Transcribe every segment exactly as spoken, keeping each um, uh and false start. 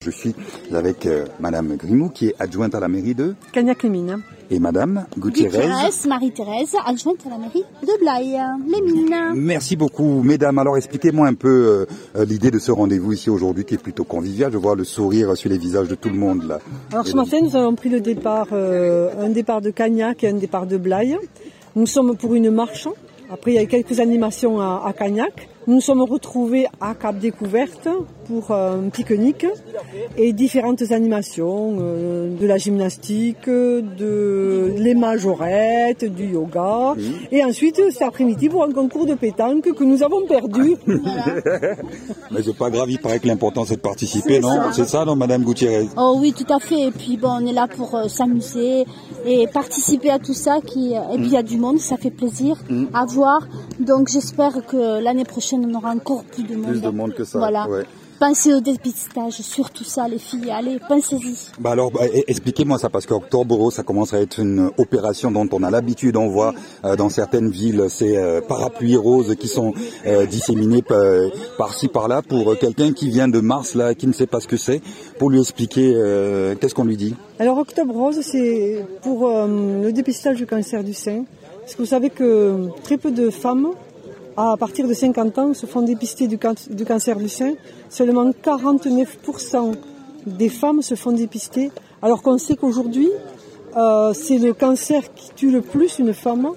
Je suis avec euh, Madame Grimaud, qui est adjointe à la mairie de Cagnac-les-Mines. Et Madame Gutiérrez. Gutiérrez, Marie-Thérèse, adjointe à la mairie de Blaye, les Mines. Merci beaucoup, mesdames. Alors, expliquez-moi un peu euh, l'idée de ce rendez-vous ici aujourd'hui, qui est plutôt convivial. Je vois le sourire sur les visages de tout le monde là. Alors, ce matin, nous avons pris le départ, euh, un départ de Cagnac et un départ de Blaye. Nous sommes pour une marche. Après, il y a eu quelques animations à, à Cagnac. Nous nous sommes retrouvés à Cap Découverte pour un pique-nique et différentes animations, euh, de la gymnastique, de les majorettes, du yoga. Mmh. Et ensuite, cet après-midi, pour un concours de pétanque que nous avons perdu. Voilà. Mais c'est pas grave, il paraît que l'important c'est de participer, non? C'est ça, non, Madame Gutiérrez? Oh oui, tout à fait. Et puis bon, on est là pour euh, s'amuser et participer à tout ça. Qui, et puis il y a du monde, ça fait plaisir mmh. à voir. Donc j'espère que l'année prochaine, on aura encore plus de monde. Plus de monde que ça. Voilà. Ouais. Pensez au dépistage, surtout ça, les filles. Allez, pensez-y. Bah alors, bah, expliquez-moi ça, parce qu'Octobre Rose, ça commence à être une opération dont on a l'habitude. On voit euh, dans certaines villes ces euh, parapluies roses qui sont euh, disséminés euh, par-ci par-là pour euh, quelqu'un qui vient de Mars, là, qui ne sait pas ce que c'est, pour lui expliquer euh, qu'est-ce qu'on lui dit. Alors, Octobre Rose, c'est pour euh, le dépistage du cancer du sein. Parce que vous savez que très peu de femmes, à partir de cinquante ans, se font dépister du, can- du cancer du sein. Seulement quarante-neuf pour cent des femmes se font dépister, alors qu'on sait qu'aujourd'hui, euh, c'est le cancer qui tue le plus une femme.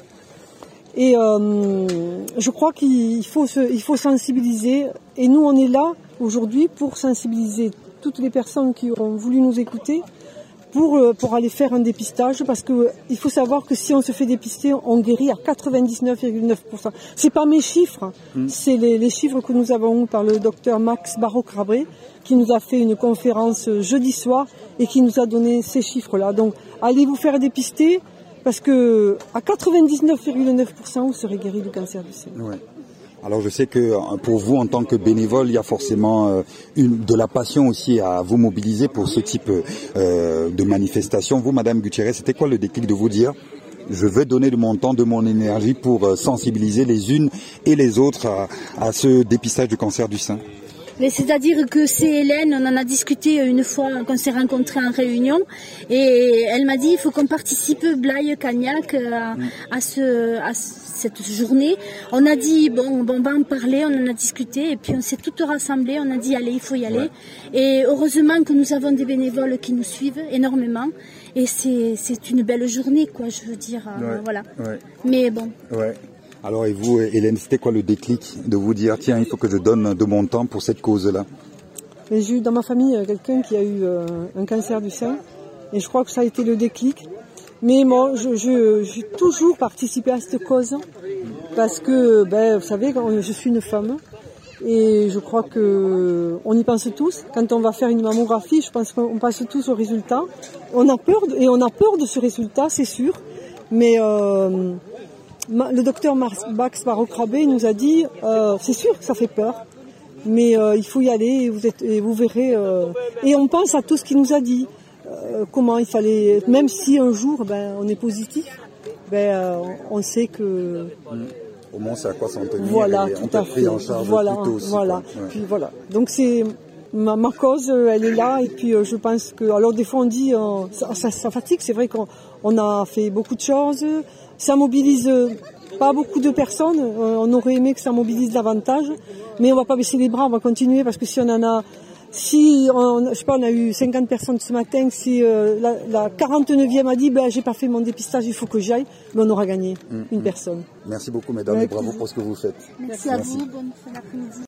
Et euh, je crois qu'il faut, se, il faut sensibiliser. Et nous, on est là aujourd'hui pour sensibiliser toutes les personnes qui auront voulu nous écouter, pour, pour aller faire un dépistage, parce que il faut savoir que si on se fait dépister, on guérit à quatre-vingt-dix-neuf virgule neuf pour cent. C'est pas mes chiffres, mmh. c'est les, les chiffres que nous avons eus par le docteur Max Barrault-Crabré, qui nous a fait une conférence jeudi soir et qui nous a donné ces chiffres-là. Donc, allez vous faire dépister, parce que à quatre-vingt-dix-neuf virgule neuf pour cent, vous serez guéri du cancer du sein. Ouais. Alors je sais que pour vous, en tant que bénévole, il y a forcément une, de la passion aussi à vous mobiliser pour ce type euh, de manifestation. Vous, Madame Gutiérrez, c'était quoi le déclic de vous dire « Je veux donner de mon temps, de mon énergie pour sensibiliser les unes et les autres à, à ce dépistage du cancer du sein » ? Mais c'est-à-dire que c'est Hélène, on en a discuté une fois qu'on s'est rencontrés en réunion, et elle m'a dit il faut qu'on participe Blaye Cagnac à, à, ce, à cette journée. On a dit bon, bon, on va en parler, on en a discuté, et puis on s'est toutes rassemblées, on a dit allez, il faut y aller. Ouais. Et heureusement que nous avons des bénévoles qui nous suivent énormément, et c'est, c'est une belle journée, quoi, je veux dire, ouais. voilà. Ouais. Mais bon. Ouais. Alors et vous, Hélène, c'était quoi le déclic de vous dire tiens, il faut que je donne de mon temps pour cette cause-là? J'ai eu dans ma famille quelqu'un qui a eu euh, un cancer du sein, et je crois que ça a été le déclic. Mais moi, je, je, j'ai toujours participé à cette cause, parce que, ben, vous savez, je suis une femme, et je crois que on y pense tous. Quand on va faire une mammographie, je pense qu'on pense tous au résultat. On a peur, de, et on a peur de ce résultat, c'est sûr, mais... Euh, le docteur Max Barrault-Crabré nous a dit euh, c'est sûr que ça fait peur, mais euh, il faut y aller et vous, êtes, et vous verrez. Euh, et on pense à tout ce qu'il nous a dit, euh, comment il fallait, même si un jour ben, on est positif, ben, euh, on sait que... Au moins c'est à quoi s'en tenir. Voilà, et tout on à fait. En charge voilà, plus tôt aussi, voilà. Ouais. Puis voilà. Donc c'est... Ma, ma cause, elle est là, et puis euh, je pense que... Alors des fois on dit, euh, ça, ça, ça fatigue, c'est vrai qu'on on a fait beaucoup de choses, ça mobilise pas beaucoup de personnes, euh, on aurait aimé que ça mobilise davantage, mais on va pas baisser les bras, on va continuer, parce que si on en a... Si, on, je sais pas, on a eu cinquante personnes ce matin, si euh, la, la quarante-neuvième a dit, ben j'ai pas fait mon dépistage, il faut que j'aille, mais on aura gagné mmh, une mmh. personne. Merci beaucoup mesdames, ouais, et bravo pour ce que vous faites. Merci, Merci. à vous, bonne fin d'après-midi.